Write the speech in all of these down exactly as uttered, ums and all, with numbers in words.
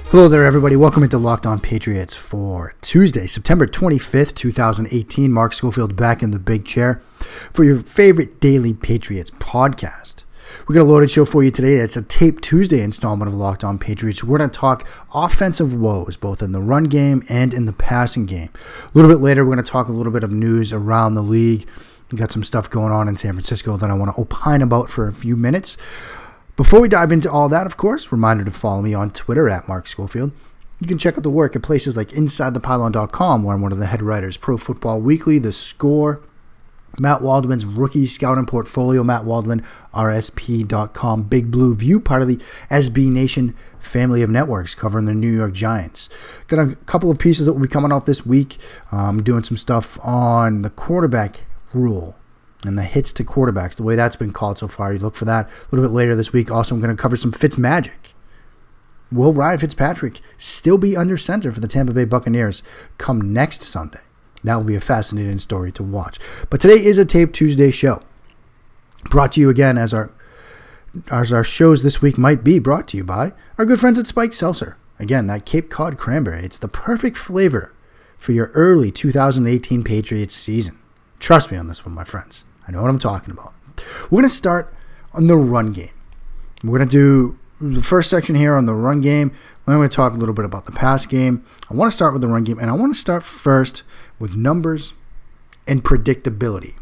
Hello there, everybody. Welcome into Locked On Patriots for Tuesday, September twenty-fifth, twenty eighteen. Mark Schofield back in the big chair for your favorite daily Patriots podcast. We got a loaded show for you today. It's a Tape Tuesday installment of Locked On Patriots. We're going to talk offensive woes, both in the run game and in the passing game. A little bit later, we're going to talk a little bit of news around the league. We got some stuff going on in San Francisco that I want to opine about for a few minutes. Before we dive into all that, of course, reminder to follow me on Twitter at Mark Schofield. You can check out the work at places like inside the pylon dot com, where I'm one of the head writers, Pro Football Weekly, The Score, Matt Waldman's Rookie Scouting Portfolio, Matt Waldman, R S P dot com, Big Blue View, part of the S B Nation family of networks covering the New York Giants. Got a couple of pieces that will be coming out this week. Um, doing some stuff on the quarterback rule and the hits to quarterbacks, the way that's been called so far. You look for that a little bit later this week. Also, I'm going to cover some Fitz magic. Will Ryan Fitzpatrick still be under center for the Tampa Bay Buccaneers come next Sunday? That will be a fascinating story to watch. But today is a Tape Tuesday show. Brought to you again, as our as our shows this week might be, brought to you by our good friends at Spike Seltzer. Again, that Cape Cod cranberry. It's the perfect flavor for your early two thousand eighteen Patriots season. Trust me on this one, my friends. I know what I'm talking about. We're going to start on the run game. We're going to do the first section here on the run game. Then we're going to talk a little bit about the pass game. I want to start with the run game, and I want to start first with numbers and predictability.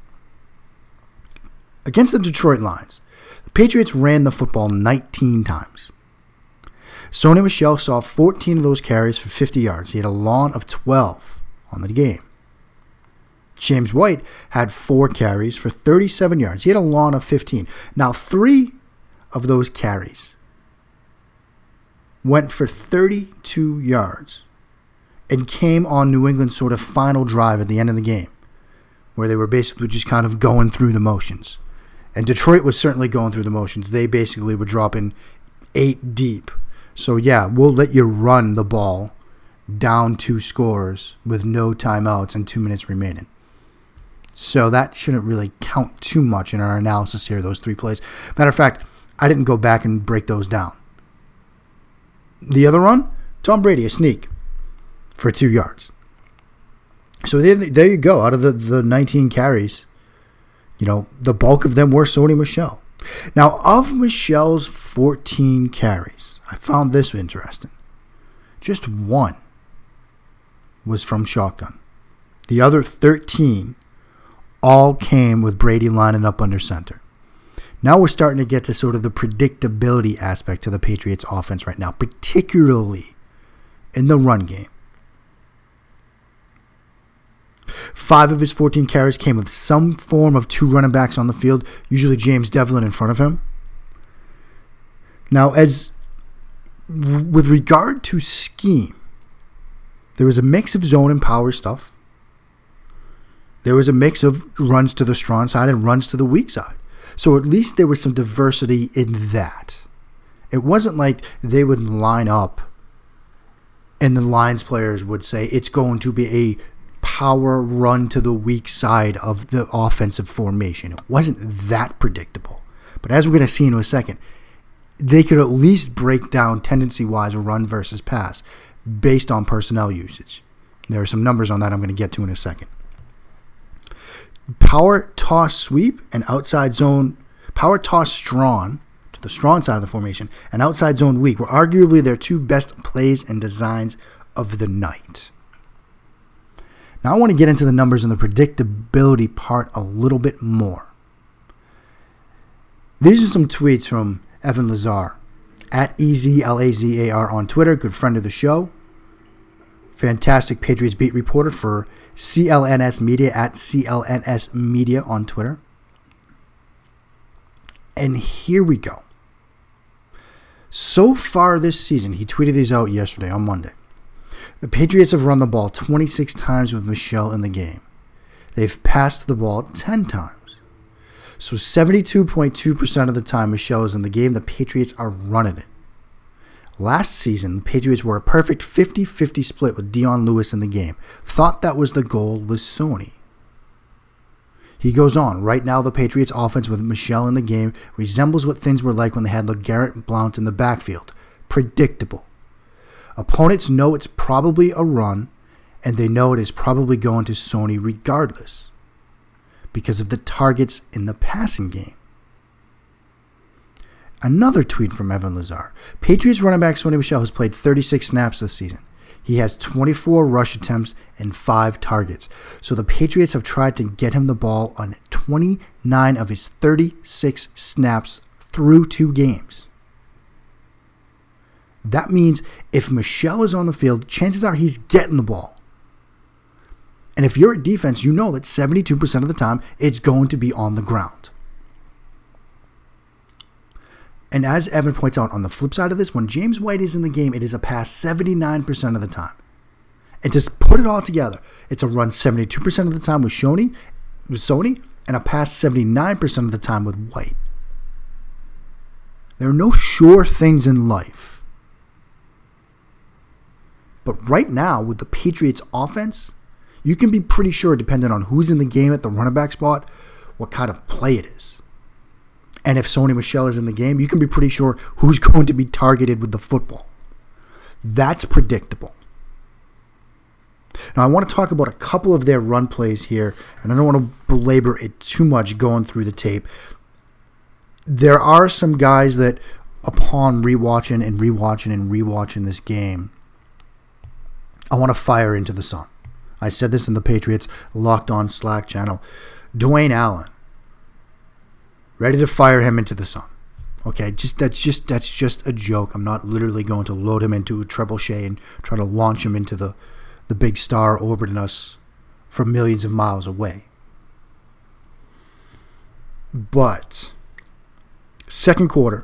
Against the Detroit Lions, the Patriots ran the football nineteen times. Sony Michel saw fourteen of those carries for fifty yards. He had a lawn of twelve on the game. James White had four carries for thirty-seven yards. He had a lawn of fifteen. Now, three of those carries went for thirty-two yards and came on New England's sort of final drive at the end of the game, where they were basically just kind of going through the motions. And Detroit was certainly going through the motions. They basically were dropping eight deep. So, yeah, we'll let you run the ball down two scores with no timeouts and two minutes remaining. So that shouldn't really count too much in our analysis here, those three plays. Matter of fact, I didn't go back and break those down. The other run, Tom Brady, a sneak for two yards. So there, there you go. Out of the, the nineteen carries, you know, the bulk of them were Sony Michel. Now, of Michel's fourteen carries, I found this interesting. Just one was from shotgun. The other thirteen all came with Brady lining up under center. Now we're starting to get to sort of the predictability aspect to the Patriots offense right now, particularly in the run game. Five of his fourteen carries came with some form of two running backs on the field, usually James Devlin in front of him. Now, as with regard to scheme, there was a mix of zone and power stuff. There was a mix of runs to the strong side and runs to the weak side. So at least there was some diversity in that. It wasn't like they would line up and the Lions players would say it's going to be a power run to the weak side of the offensive formation. It wasn't that predictable. But as we're going to see in a second, they could at least break down tendency-wise run versus pass based on personnel usage. There are some numbers on that I'm going to get to in a second. Power toss sweep and outside zone, power toss strong to the strong side of the formation and outside zone weak were arguably their two best plays and designs of the night. Now I want to get into the numbers and the predictability part a little bit more. These are some tweets from Evan Lazar at E Z L A Z A R on Twitter, good friend of the show. Fantastic Patriots beat reporter for C L N S Media at C L N S Media on Twitter. And here we go. So far this season, he tweeted these out yesterday on Monday. The Patriots have run the ball twenty-six times with Michel in the game. They've passed the ball ten times. So seventy-two point two percent of the time Michel is in the game, the Patriots are running it. Last season, the Patriots were a perfect fifty-fifty split with Dion Lewis in the game. Thought that was the goal with Sony. He goes on, right now the Patriots offense with Michel in the game resembles what things were like when they had LeGarrette Blount in the backfield. Predictable. Opponents know it's probably a run, and they know it is probably going to Sony regardless because of the targets in the passing game. Another tweet from Evan Lazar. Patriots running back Sony Michel has played thirty-six snaps this season. He has twenty-four rush attempts and five targets. So the Patriots have tried to get him the ball on twenty-nine of his thirty-six snaps through two games. That means if Michel is on the field, chances are he's getting the ball. And if you're a defense, you know that seventy-two percent of the time it's going to be on the ground. And as Evan points out, on the flip side of this, when James White is in the game, it is a pass seventy-nine percent of the time. And to put it all together, it's a run seventy-two percent of the time with Sony, with Sony, and a pass seventy-nine percent of the time with White. There are no sure things in life. But right now, with the Patriots' offense, you can be pretty sure, depending on who's in the game at the running back spot, what kind of play it is. And if Sony Michel is in the game, you can be pretty sure who's going to be targeted with the football. That's predictable. Now, I want to talk about a couple of their run plays here, and I don't want to belabor it too much going through the tape. There are some guys that, upon rewatching and rewatching and rewatching this game, I want to fire into the sun. I said this in the Patriots Locked On Slack channel. Dwayne Allen. Ready to fire him into the sun. Okay, just that's just that's just a joke. I'm not literally going to load him into a trebuchet and try to launch him into the, the big star orbiting us from millions of miles away. But second quarter,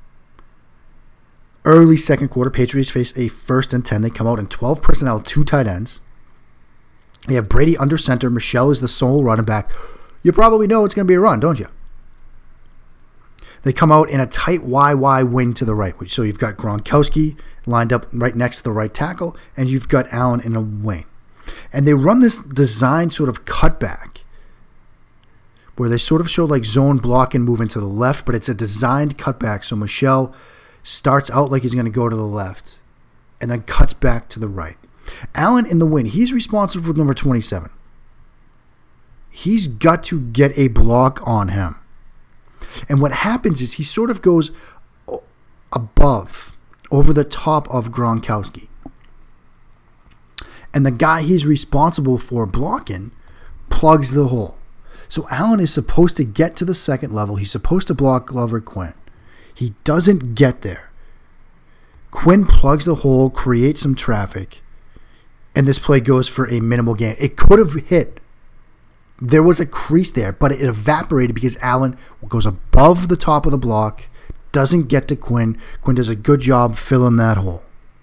early second quarter, Patriots face a first and ten. They come out in twelve personnel, two tight ends. They have Brady under center. Michel is the sole running back. You probably know it's going to be a run, don't you? They come out in a tight Y Y wing to the right. So you've got Gronkowski lined up right next to the right tackle, and you've got Allen in a wing. And they run this design sort of cutback where they sort of show like zone block and moving to the left, but it's a designed cutback. So Michel starts out like he's going to go to the left and then cuts back to the right. Allen in the wing, he's responsible for number twenty-seven. He's got to get a block on him. And what happens is he sort of goes above, over the top of Gronkowski. And the guy he's responsible for blocking plugs the hole. So Allen is supposed to get to the second level. He's supposed to block Glover Quinn. He doesn't get there. Quinn plugs the hole, creates some traffic, and this play goes for a minimal gain. It could have hit. There was a crease there, but it evaporated because Allen goes above the top of the block, doesn't get to Quinn. Quinn does a good job filling that hole.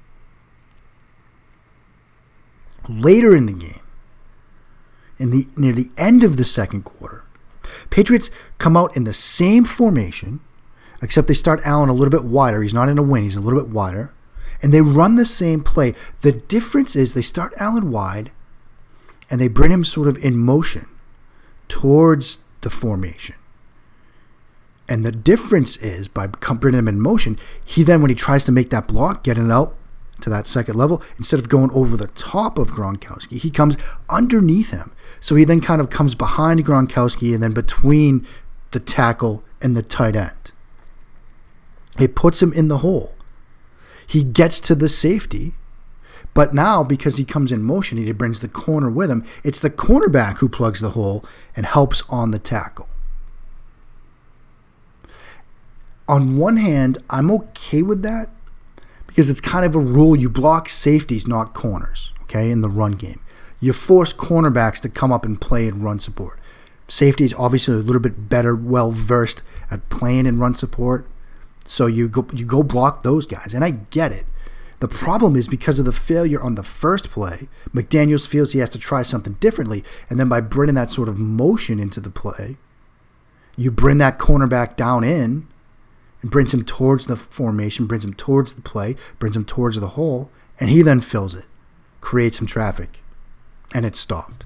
Later in the game, in the near the end of the second quarter, Patriots come out in the same formation, except they start Allen a little bit wider. He's not in a wing, he's a little bit wider. And they run the same play. The difference is they start Allen wide, and they bring him sort of in motion towards the formation. And the difference is, by bringing him in motion, he then, when he tries to make that block, getting out to that second level, instead of going over the top of Gronkowski, he comes underneath him. So he then kind of comes behind Gronkowski and then between the tackle and the tight end. It puts him in the hole. He gets to the safety. But now, because he comes in motion, he brings the corner with him. It's the cornerback who plugs the hole and helps on the tackle. On one hand, I'm okay with that because it's kind of a rule. You block safeties, not corners, okay, in the run game. You force cornerbacks to come up and play in run support. Safety is obviously a little bit better, well-versed at playing in run support. So you go, you go block those guys, and I get it. The problem is because of the failure on the first play, McDaniels feels he has to try something differently, and then by bringing that sort of motion into the play, you bring that cornerback down in and brings him towards the formation, brings him towards the play, brings him towards the hole, and he then fills it, creates some traffic, and it's stopped.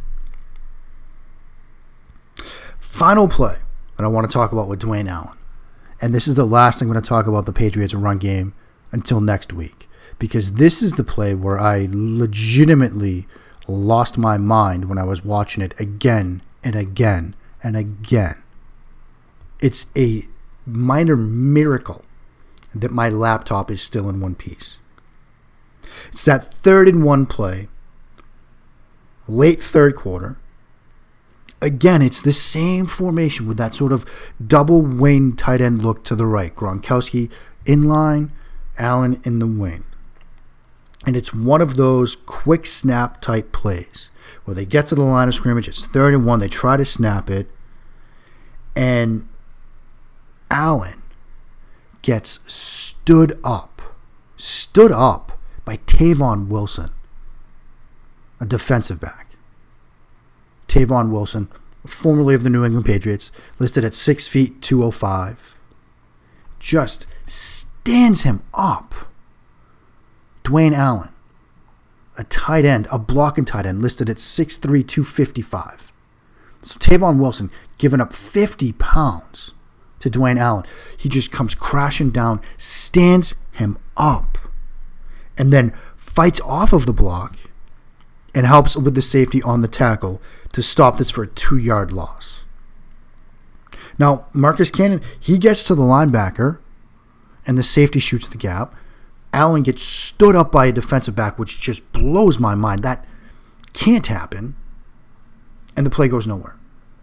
Final play that I want to talk about with Dwayne Allen, and this is the last thing I'm going to talk about the Patriots run game until next week. because this is the play where I legitimately lost my mind when I was watching it again and again and again. It's a minor miracle that my laptop is still in one piece. It's that third and one play, late third quarter. Again, it's the same formation with that sort of double wing tight end look to the right. Gronkowski in line, Allen in the wing. And it's one of those quick snap type plays where they get to the line of scrimmage, it's third and one, they try to snap it, and Allen gets stood up, stood up by Tavon Wilson, a defensive back. Tavon Wilson, formerly of the New England Patriots, listed at six feet two oh five, just stands him up. Dwayne Allen, a tight end, a blocking tight end, listed at six three, two fifty-five. So Tavon Wilson giving up fifty pounds to Dwayne Allen. He just comes crashing down, stands him up, and then fights off of the block and helps with the safety on the tackle to stop this for a two-yard loss. Now, Marcus Cannon, he gets to the linebacker, and the safety shoots the gap. Allen gets stood up by a defensive back, which just blows my mind. That can't happen. And the play goes nowhere.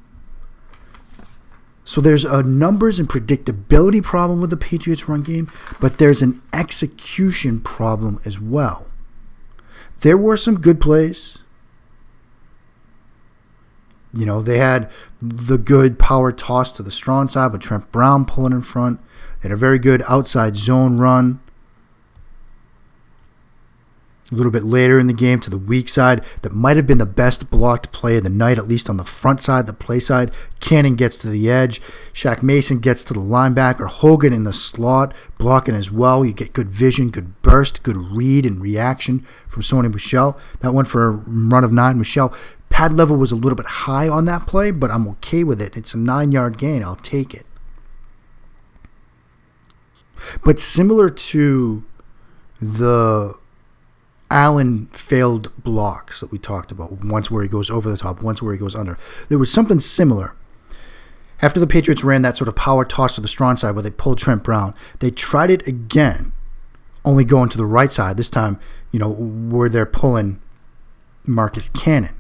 So there's a numbers and predictability problem with the Patriots run game, but there's an execution problem as well. There were some good plays. You know, they had the good power toss to the strong side with Trent Brown pulling in front. They had a very good outside zone run. A little bit later in the game to the weak side, that might have been the best blocked play of the night, at least on the front side, the play side. Cannon gets to the edge. Shaq Mason gets to the linebacker. Hogan in the slot, blocking as well. You get good vision, good burst, good read and reaction from Sony Michel. That went for a run of nine. Michel, pad level was a little bit high on that play, but I'm okay with it. It's a nine-yard gain. I'll take it. But similar to the Allen failed blocks that we talked about, once where he goes over the top, once where he goes under. There was something similar. After the Patriots ran that sort of power toss to the strong side where they pulled Trent Brown, they tried it again, only going to the right side. This time, you know, where they're pulling Marcus Cannon.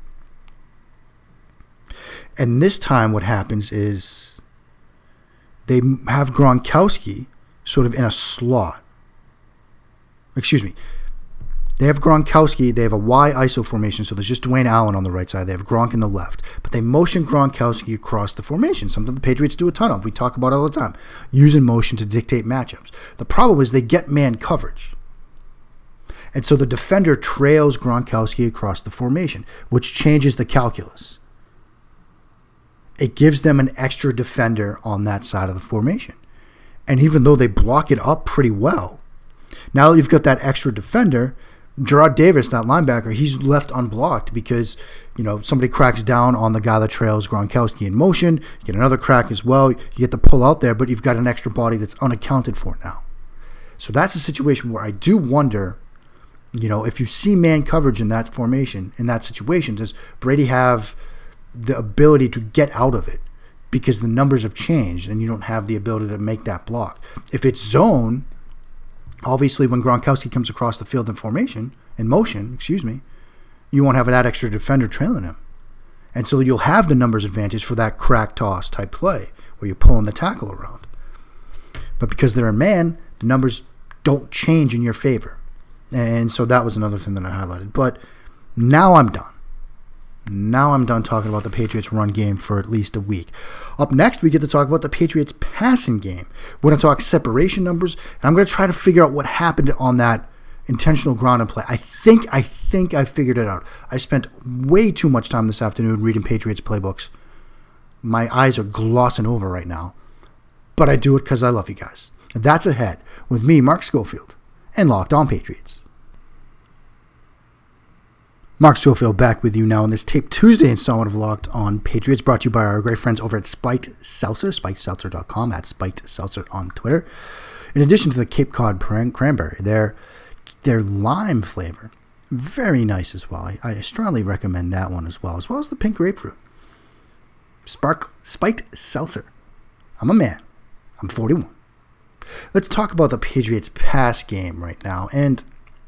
And this time what happens is they have Gronkowski sort of in a slot. Excuse me. They have Gronkowski, they have a Y I S O formation, so there's just Dwayne Allen on the right side. They have Gronk in the left. But they motion Gronkowski across the formation, something the Patriots do a ton of. We talk about it all the time, using motion to dictate matchups. The problem is they get man coverage. And so the defender trails Gronkowski across the formation, which changes the calculus. It gives them an extra defender on that side of the formation. And even though they block it up pretty well, now that you've got that extra defender, Gerard Davis, that linebacker, he's left unblocked because, you know, somebody cracks down on the guy that trails Gronkowski in motion. You get another crack as well. You get the pull out there, but you've got an extra body that's unaccounted for now. So that's a situation where I do wonder, you know, if you see man coverage in that formation, in that situation, does Brady have the ability to get out of it? Because the numbers have changed and you don't have the ability to make that block. If it's zone, obviously, when Gronkowski comes across the field in formation, in motion, excuse me, you won't have that extra defender trailing him. And so you'll have the numbers advantage for that crack toss type play where you're pulling the tackle around. But because they're a man, the numbers don't change in your favor. And so that was another thing that I highlighted. But now I'm done. Now I'm done talking about the Patriots run game for at least a week. Up next, we get to talk about the Patriots passing game. We're going to talk separation numbers, and I'm going to try to figure out what happened on that intentional ground and play. I think, I think I figured it out. I spent way too much time this afternoon reading Patriots playbooks. My eyes are glossing over right now, but I do it because I love you guys. And that's ahead with me, Mark Schofield, and Locked On Patriots. Mark Schofield back with you now on this Tape Tuesday installment of Locked On Patriots, brought to you by our great friends over at Spiked Seltzer, spiked seltzer dot com, at Spiked Seltzer on Twitter. In addition to the Cape Cod Cranberry, their their lime flavor, very nice as well. I, I strongly recommend that one as well, as well as the pink grapefruit. Spark Spiked Seltzer. I'm a man. I'm forty-one. Let's talk about the Patriots' pass game right now. And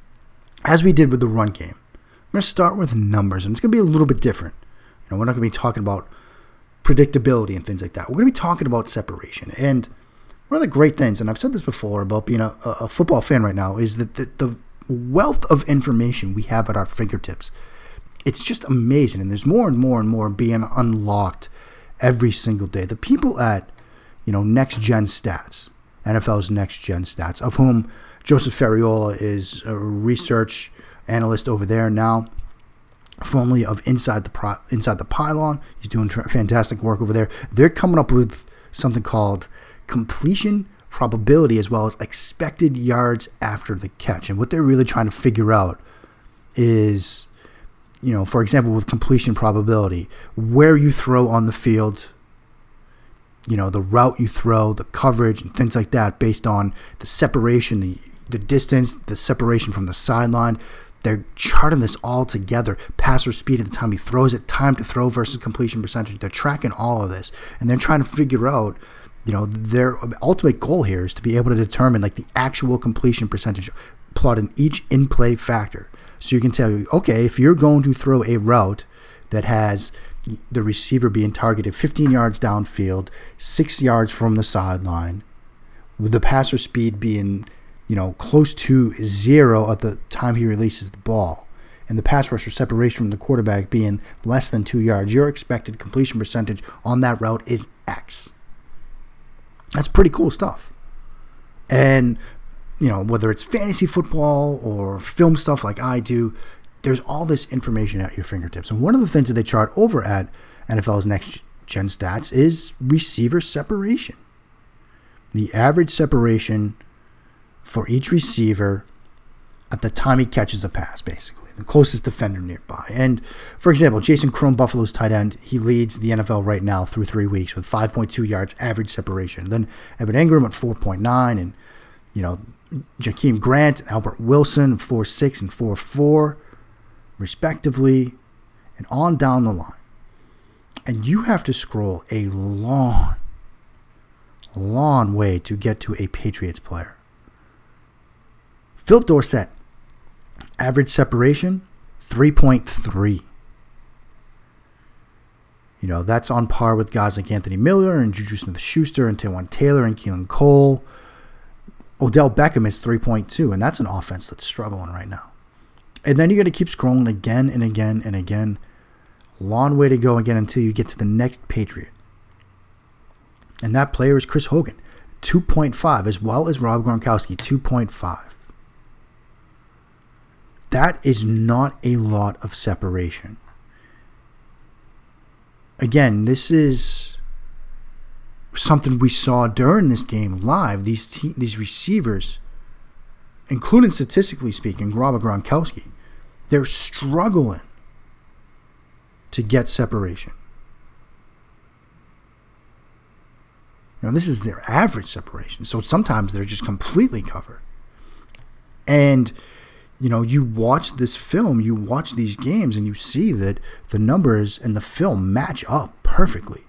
as we did with the run game, I'm going to start with numbers, and it's going to be a little bit different. You know, we're not going to be talking about predictability and things like that. We're going to be talking about separation. And one of the great things, and I've said this before about being a, a football fan right now, is that the, the wealth of information we have at our fingertips. It's just amazing, and there's more and more and more being unlocked every single day. The people at, you know, Next Gen Stats, N F L's Next Gen Stats, of whom Joseph Ferriola is a research analyst over there now, formerly of Inside the Pro, Inside the Pylon. He's doing fantastic work over there. They're coming up with something called completion probability as well as expected yards after the catch. And what they're really trying to figure out is, you know, for example, with completion probability, where you throw on the field, you know, the route you throw, the coverage, and things like that based on the separation, the, the distance, the separation from the sideline. They're charting this all together. Passer speed at the time he throws it, time to throw versus completion percentage. They're tracking all of this, and they're trying to figure out, you know, their ultimate goal here is to be able to determine like the actual completion percentage, plotting each in-play factor. So you can tell you, okay, if you're going to throw a route that has the receiver being targeted fifteen yards downfield, six yards from the sideline, with the passer speed being, you know, close to zero at the time he releases the ball, and the pass rusher separation from the quarterback being less than two yards, your expected completion percentage on that route is X. That's pretty cool stuff. And, you know, whether it's fantasy football or film stuff like I do, there's all this information at your fingertips. And one of the things that they chart over at N F L's Next Gen Stats is receiver separation. The average separation for each receiver at the time he catches a pass, basically. The closest defender nearby. And, for example, Jason Crone, Buffalo's tight end, he leads the N F L right now through three weeks with five point two yards average separation. Then Evan Engram at four point nine, and, you know, Jakeem Grant and Albert Wilson, four point six and four point four, respectively, and on down the line. And you have to scroll a long, long way to get to a Patriots player. Philip Dorsett, average separation, three point three. You know, that's on par with guys like Anthony Miller and Juju Smith-Schuster and Taywan Taylor and Keelan Cole. Odell Beckham is three point two, and that's an offense that's struggling right now. And then you're going to keep scrolling again and again and again. Long way to go again until you get to the next Patriot. And that player is Chris Hogan, two point five, as well as Rob Gronkowski, two point five. That is not a lot of separation. Again, this is something we saw during this game live. These te- these receivers, including statistically speaking, Rob Gronkowski, they're struggling to get separation. Now, this is their average separation, so sometimes they're just completely covered. And, you know, you watch this film, you watch these games, and you see that the numbers in the film match up perfectly.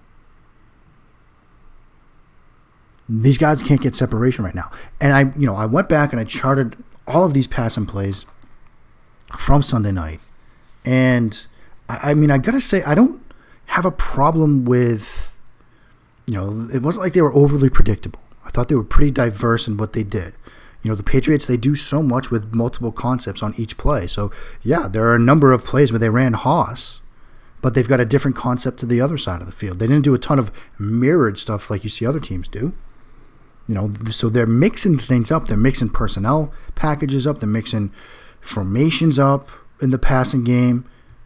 These guys can't get separation right now. And I, you know, I went back and I charted all of these passing plays from Sunday night. And, I, I mean, I got to say, I don't have a problem with, you know, it wasn't like they were overly predictable. I thought they were pretty diverse in what they did. You know, the Patriots, they do so much with multiple concepts on each play. So, yeah, there are a number of plays where they ran Haas, but they've got a different concept to the other side of the field. They didn't do a ton of mirrored stuff like you see other teams do. You know, so they're mixing things up. They're mixing personnel packages up. They're mixing formations up in the passing game.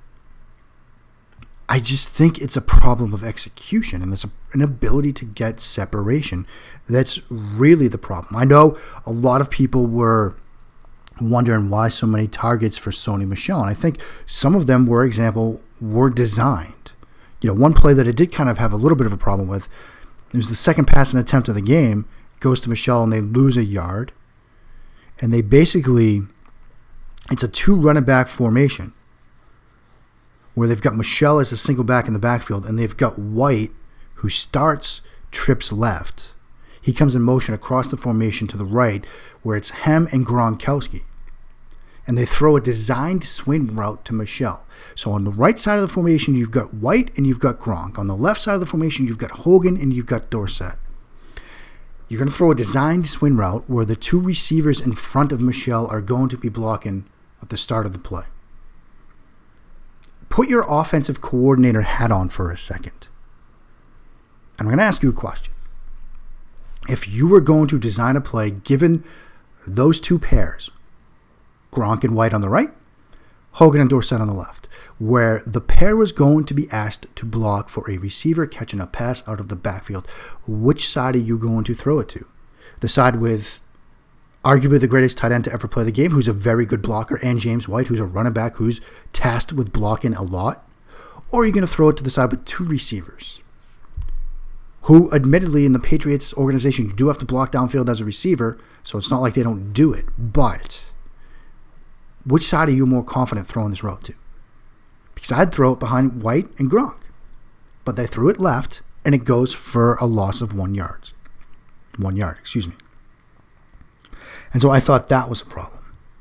I just think it's a problem of execution, and it's an ability to get separation. That's really the problem. I know a lot of people were wondering why so many targets for Sony Michel, and I think some of them, for example, were designed. You know, one play that I did kind of have a little bit of a problem with, it was the second passing attempt of the game, goes to Michel, and they lose a yard, and they basically It's a two running back formation where they've got Michel as a single back in the backfield, and they've got White, who starts trips left. He comes in motion across the formation to the right, where it's Hem and Gronkowski. And they throw a designed swing route to Michel. So on the right side of the formation, you've got White and you've got Gronk. On the left side of the formation, you've got Hogan and you've got Dorsett. You're going to throw a designed swing route where the two receivers in front of Michel are going to be blocking at the start of the play. Put your offensive coordinator hat on for a second. I'm going to ask you a question. If you were going to design a play given those two pairs, Gronk and White on the right, Hogan and Dorsett on the left, where the pair was going to be asked to block for a receiver catching a pass out of the backfield, which side are you going to throw it to? The side with arguably the greatest tight end to ever play the game, who's a very good blocker, and James White, who's a running back who's tasked with blocking a lot? Or are you going to throw it to the side with two receivers who, admittedly, in the Patriots organization, you do have to block downfield as a receiver, so it's not like they don't do it. But which side are you more confident throwing this route to? Because I'd throw it behind White and Gronk. But they threw it left, and it goes for a loss of one yard. One yard, excuse me. And so I thought that was a problem.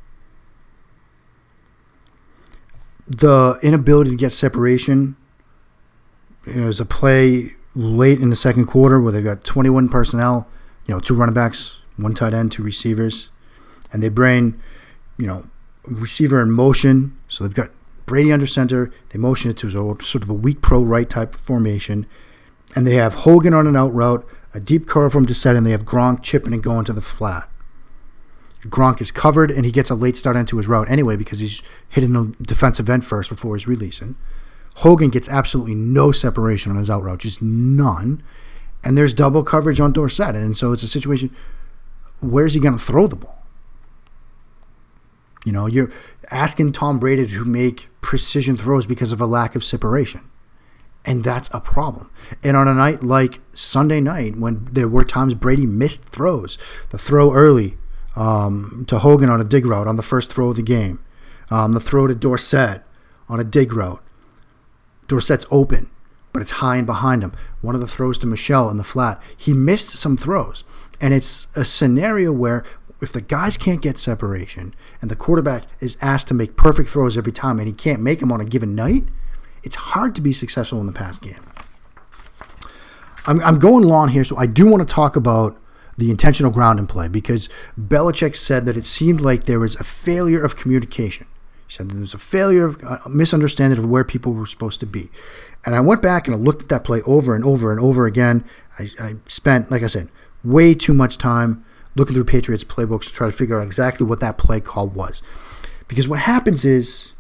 The inability to get separation. It was a play late in the second quarter where they got twenty-one personnel, you know, two running backs, one tight end, two receivers. And they bring, you know, receiver in motion. So they've got Brady under center. They motion it to sort of a weak pro right type formation. And they have Hogan on an out route, a deep curl from Dorsett, and they have Gronk chipping and going to the flat. Gronk is covered, and he gets a late start into his route anyway because he's hitting the defensive end first before he's releasing. Hogan gets absolutely no separation on his out route, just none. And there's double coverage on Dorsett. And so it's a situation, where's he going to throw the ball? You know, you're asking Tom Brady to make precision throws because of a lack of separation. And that's a problem. And on a night like Sunday night, when there were times Brady missed throws, the throw early um, to Hogan on a dig route on the first throw of the game, um, the throw to Dorsett on a dig route. Dorsett's open, but it's high and behind him. One of the throws to Michel in the flat. He missed some throws. And it's a scenario where if the guys can't get separation and the quarterback is asked to make perfect throws every time and he can't make them on a given night, it's hard to be successful in the pass game. I'm, I'm going long here, so I do want to talk about the intentional ground and play because Belichick said that it seemed like there was a failure of communication. He said that there was a failure, of, a misunderstanding of where people were supposed to be. And I went back and I looked at that play over and over and over again. I, I spent, like I said, way too much time looking through Patriots playbooks to try to figure out exactly what that play call was. Because what happens is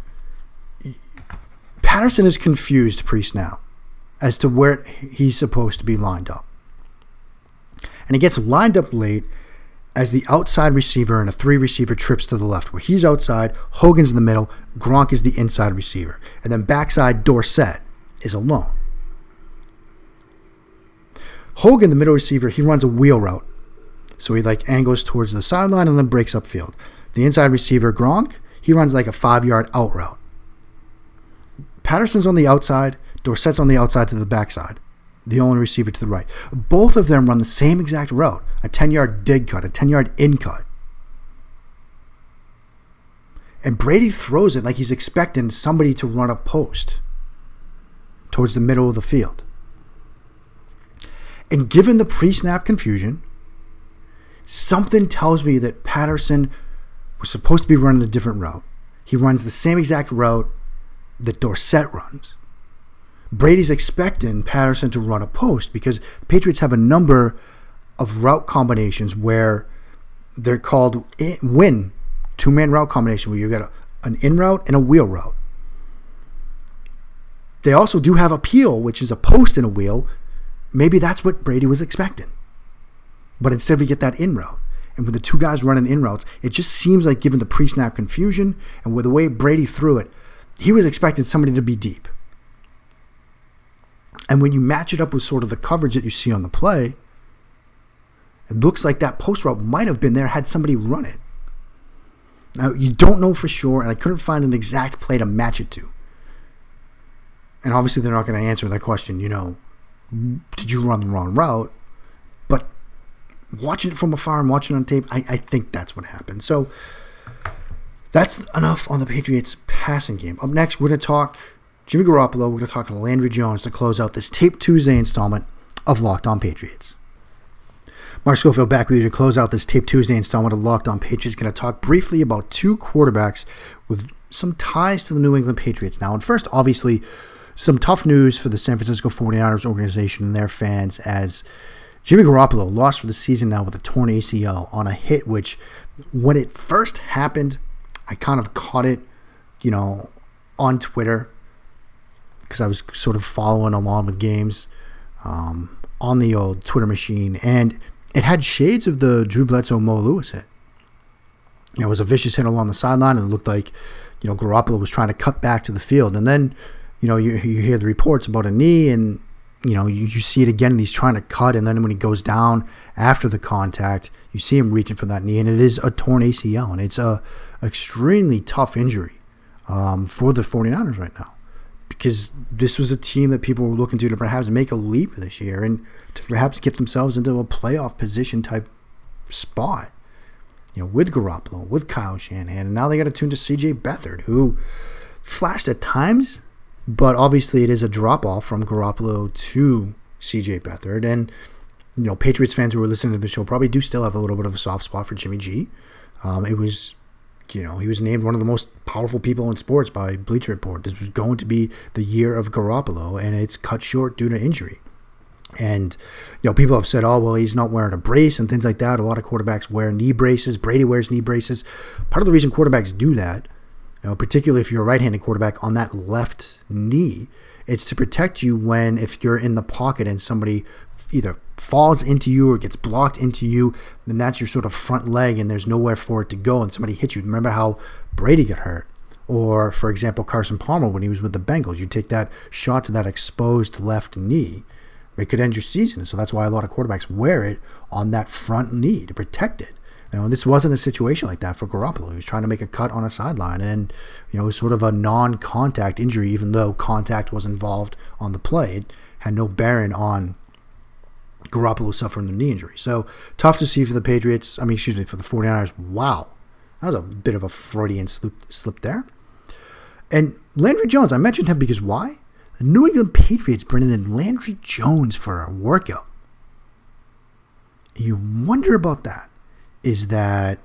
Patterson is confused pre-snap as to where he's supposed to be lined up. And he gets lined up late as the outside receiver and a three receiver trips to the left, where he's outside, Hogan's in the middle, Gronk is the inside receiver. And then backside Dorsett is alone. Hogan, the middle receiver, he runs a wheel route. So he like angles towards the sideline and then breaks upfield. The inside receiver, Gronk, he runs like a five-yard out route. Patterson's on the outside, Dorsett's on the outside to the backside. The only receiver to the right. Both of them run the same exact route, a ten-yard dig cut, a ten-yard in cut. And Brady throws it like he's expecting somebody to run a post towards the middle of the field. And given the pre-snap confusion, something tells me that Patterson was supposed to be running a different route. He runs the same exact route that Dorsett runs. Brady's expecting Patterson to run a post because the Patriots have a number of route combinations where they're called win, two-man route combination, where you got a, an in route and a wheel route. They also do have a peel, which is a post and a wheel. Maybe that's what Brady was expecting. But instead we get that in route. And with the two guys running in routes, it just seems like given the pre-snap confusion and with the way Brady threw it, he was expecting somebody to be deep. And when you match it up with sort of the coverage that you see on the play, it looks like that post route might have been there had somebody run it. Now, you don't know for sure, and I couldn't find an exact play to match it to. And obviously, they're not going to answer that question, you know, did you run the wrong route? But watching it from afar and watching it on tape, I, I think that's what happened. So that's enough on the Patriots passing game. Up next, we're going to talk Jimmy Garoppolo. We're going to talk Landry Jones to close out this Tape Tuesday installment of Locked On Patriots. Mark Schofield back with you to close out this Tape Tuesday installment of Locked On Patriots. Going to talk briefly about two quarterbacks with some ties to the New England Patriots now. And first, obviously, some tough news for the San Francisco forty-niners organization and their fans as Jimmy Garoppolo lost for the season now with a torn A C L on a hit, which when it first happened, I kind of caught it, you know, on Twitter because I was sort of following along with games um, on the old Twitter machine. And it had shades of the Drew Bledsoe, Mo Lewis hit. You know, it was a vicious hit along the sideline, and it looked like, you know, Garoppolo was trying to cut back to the field. And then, you know, you, you hear the reports about a knee, and, you know, you, you see it again, and he's trying to cut, and then when he goes down after the contact, you see him reaching for that knee, and it is a torn A C L, and it's a extremely tough injury um, for the forty-niners right now, because this was a team that people were looking to to perhaps make a leap this year and to perhaps get themselves into a playoff position type spot, you know, with Garoppolo, with Kyle Shanahan, and now they got to tune to C J Beathard, who flashed at times, but obviously it is a drop-off from Garoppolo to C J Beathard, and, you know, Patriots fans who are listening to the show probably do still have a little bit of a soft spot for Jimmy G. Um, it was, you know, he was named one of the most powerful people in sports by Bleacher Report. This was going to be the year of Garoppolo, and it's cut short due to injury. And, you know, people have said, oh, well, he's not wearing a brace and things like that. A lot of quarterbacks wear knee braces. Brady wears knee braces. Part of the reason quarterbacks do that, you know, particularly if you're a right-handed quarterback on that left knee, it's to protect you when, if you're in the pocket and somebody either falls into you or gets blocked into you, then that's your sort of front leg and there's nowhere for it to go and somebody hits you. Remember how Brady got hurt? Or, for example, Carson Palmer when he was with the Bengals. You take that shot to that exposed left knee, it could end your season. So that's why a lot of quarterbacks wear it on that front knee to protect it. You know, this wasn't a situation like that for Garoppolo. He was trying to make a cut on a sideline, and, you know, it was sort of a non-contact injury, even though contact was involved on the play. It had no bearing on Garoppolo suffering the knee injury. So tough to see for the Patriots. I mean, excuse me, for the forty-niners. Wow, that was a bit of a Freudian slip, slip there. And Landry Jones, I mentioned him because why? The New England Patriots bringing in Landry Jones for a workout. You wonder about that. Is that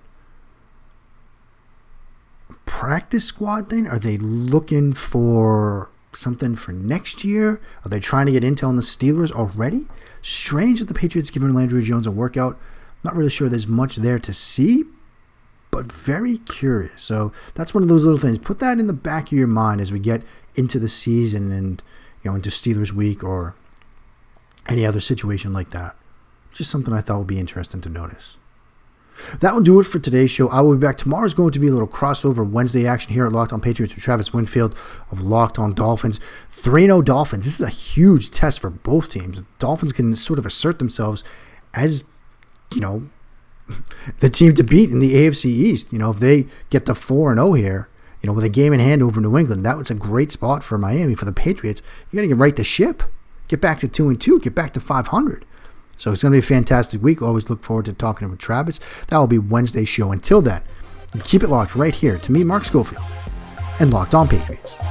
practice squad thing? Are they looking for something for next year? Are they trying to get intel on the Steelers already? Strange that the Patriots giving Landry Jones a workout. Not really sure there's much there to see, but very curious. So that's one of those little things. Put that in the back of your mind as we get into the season and, you know, into Steelers week or any other situation like that. Just something I thought would be interesting to notice. That will do it for today's show. I will be back. Tomorrow is going to be a little crossover Wednesday action here at Locked On Patriots with Travis Winfield of Locked On Dolphins. three and oh Dolphins. This is a huge test for both teams. The Dolphins can sort of assert themselves as, you know, the team to beat in the A F C East. You know, if they get to four and oh here, you know, with a game in hand over New England, that was a great spot for Miami. For the Patriots, you got to get right the ship. Get back to two and two. Get back to five hundred. So it's going to be a fantastic week. Always look forward to talking with Travis. That will be Wednesday's show. Until then, keep it locked right here to me, Mark Schofield, and Locked On Patriots.